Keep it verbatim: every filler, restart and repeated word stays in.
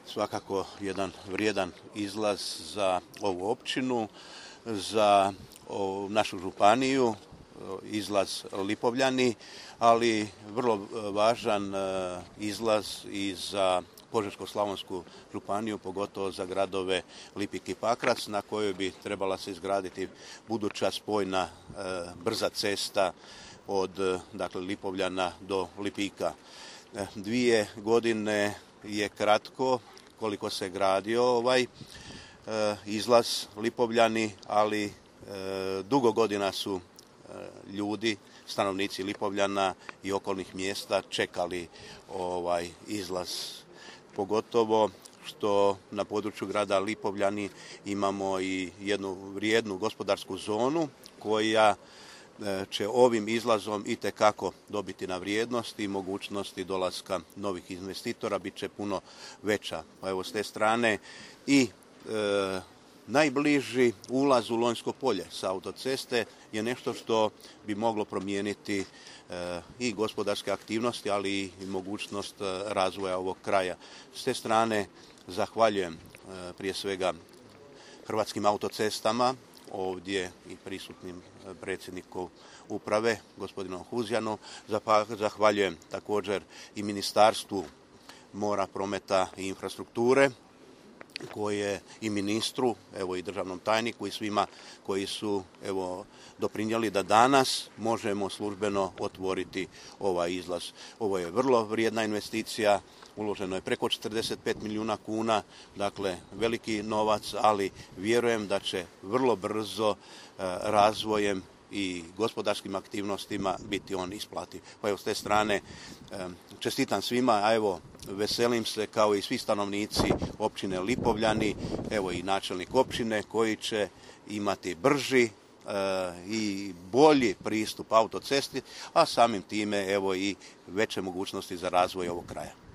svakako jedan vrijedan izlaz za ovu općinu, za našu županiju, izlaz Lipovljani, ali vrlo važan izlaz i za Požeško-slavonsku županiju, pogotovo za gradove Lipik i Pakrac, na kojoj bi trebala se izgraditi buduća spojna brza cesta od dakle, Lipovljana do Lipika. Dvije godine je kratko koliko se gradio ovaj izlaz Lipovljani, ali dugo godina su ljudi, stanovnici Lipovljana i okolnih mjesta čekali ovaj izlaz. Pogotovo što na području grada Lipovljani imamo i jednu vrijednu gospodarsku zonu koja će ovim izlazom itekako dobiti na vrijednosti i mogućnosti dolaska novih investitora bit će puno veća. Pa evo s te strane i e, najbliži ulaz u Lonjsko polje sa autoceste je nešto što bi moglo promijeniti e, i gospodarske aktivnosti, ali i mogućnost razvoja ovog kraja. S te strane zahvaljujem e, prije svega Hrvatskim autocestama, ovdje i prisutnim predsjedniku uprave, gospodinu Huzjanu. Zahvaljujem također i Ministarstvu mora, prometa i infrastrukture, koje i ministru, evo i državnom tajniku i svima koji su evo doprinijeli da danas možemo službeno otvoriti ovaj izlaz. Ovo je vrlo vrijedna investicija, uloženo je preko četrdeset pet milijuna kuna, dakle veliki novac, ali vjerujem da će vrlo brzo razvojem i gospodarskim aktivnostima biti on isplativ. Pa evo s te strane čestitam svima, a evo veselim se kao i svi stanovnici općine Lipovljani, evo i načelnik općine koji će imati brži e, i bolji pristup autocesti, a samim time evo i veće mogućnosti za razvoj ovog kraja.